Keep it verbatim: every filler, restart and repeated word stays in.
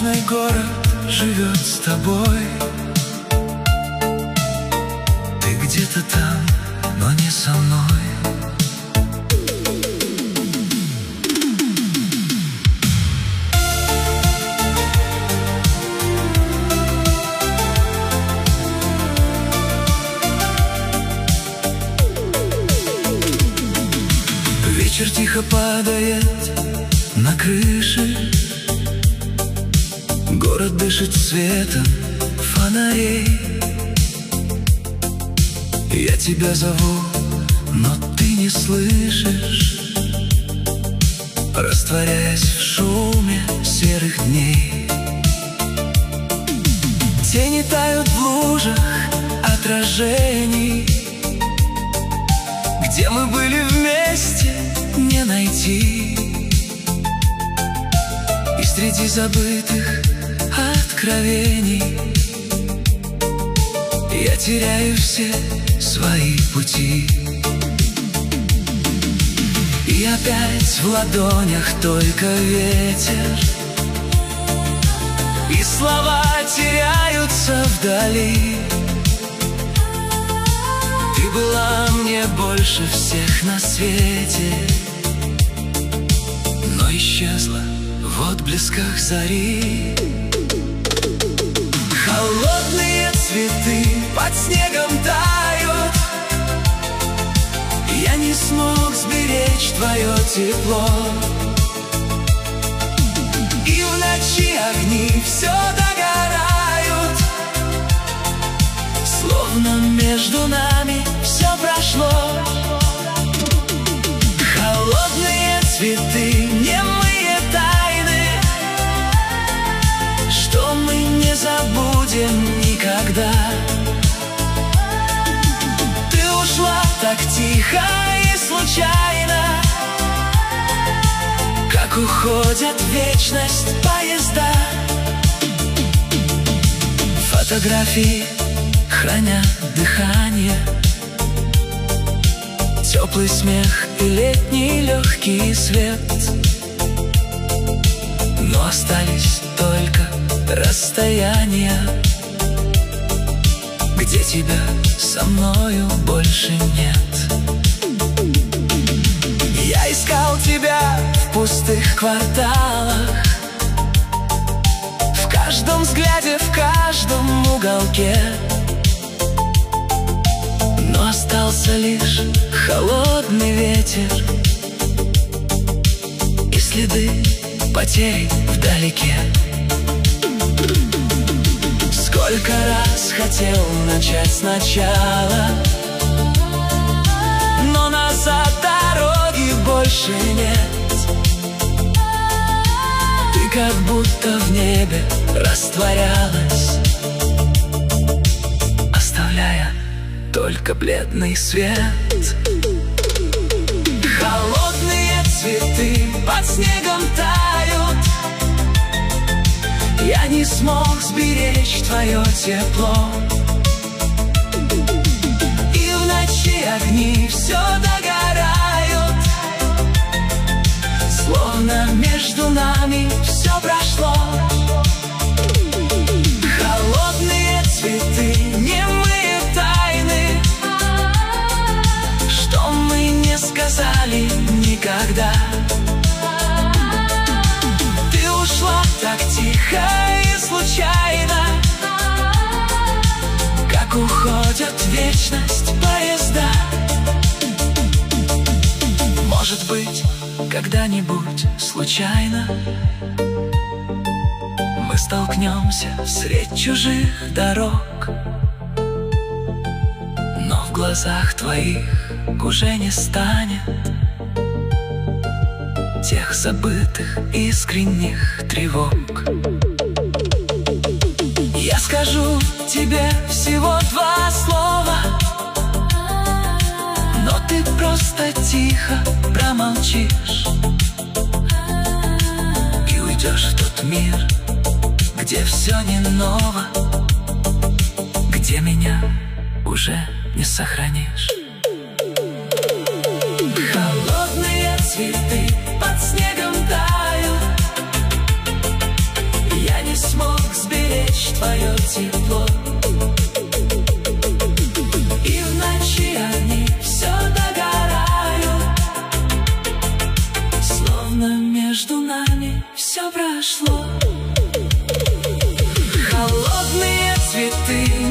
Обычный город живет с тобой. Ты где-то там, но не со мной. Вечер тихо падает на крыши. Город дышит светом фонарей. Я тебя зову, но ты не слышишь, растворяясь в шуме серых дней. Тени тают в лужах отражений. Где мы были вместе, не найти. И среди забытых откровений я теряю все свои пути. И опять в ладонях только ветер, и слова теряются вдали. Ты была мне больше всех на свете, но исчезла в отблесках зари. Холодные цветы под снегом тают. Я не смог сберечь твое тепло. И в ночи огни все догорают, словно между нами все прошло. Холодные цветы, немые тайны, что мы не забудем никогда. Ты ушла так тихо и случайно, как уходят в вечность поезда. Фотографии хранят дыхание, теплый смех и летний легкий свет. Но остались только расстояния, где тебя со мною больше нет. Я искал тебя в пустых кварталах, в каждом взгляде, в каждом уголке. Но остался лишь холодный ветер и следы потерь вдалеке. Сколько раз хотел начать сначала, но назад дороги больше нет. Ты как будто в небе растворялась, оставляя только бледный свет. Холодные цветы под снегом тают. Я не смог сберечь твое тепло. И в ночи огни все догорают, словно между нами все прошло. Холодные цветы, немые тайны, что мы не сказали никогда. Ты ушла так тихо и случайно, как уходят в вечность поезда. Может быть, когда-нибудь случайно мы столкнемся средь чужих дорог, но в глазах твоих уже не станет тех забытых искренних тревог. Я скажу тебе всего два слова, но ты просто тихо промолчишь и уйдешь в тот мир, где все не ново, где меня уже не сохранишь. Холодные цветы под снегом тают. Я не свое тепло. И в ночи они все догорают, словно между нами все прошло. Холодные цветы